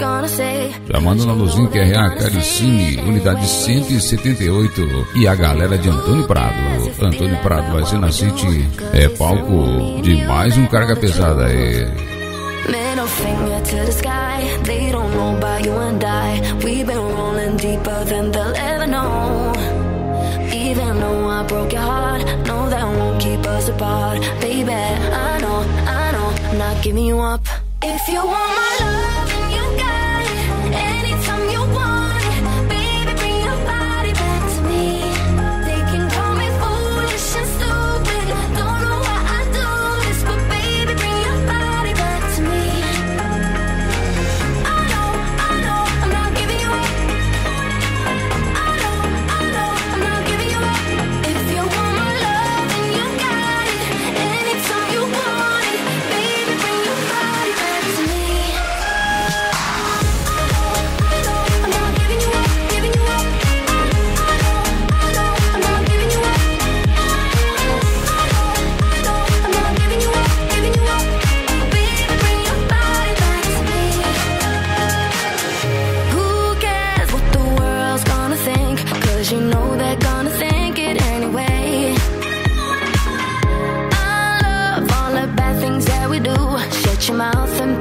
Chamando na luzinha QRA Caricine, unidade 178. E a galera de Antônio Prado. Antônio Prado vai ser na City. É palco de mais um carga pesada aí. Middle finger to the sky. They don't know about you and I. We've been rolling deeper than they'll ever know. Even though I broke your heart, no, that won't keep us apart. Baby, I know, I'm not giving you up. If you want my love, then you got it. Anytime you want it, baby, bring your body back to me. They can call me foolish and stupid. Don't know why I do this, but baby, bring your body back to me. I know, I'm not giving you up. I know, I'm not giving you up. If you want my love, then you got it. Anytime you want it, baby, bring your body back to me. I'm not giving you up, giving you up. I know, I'm not giving you up. I'm not giving you up, giving you up. Baby, bring your body back to me. Who cares what the world's gonna think? 'Cause you know they're gonna think it anyway. I love all the bad things that we do. Shut your mouth and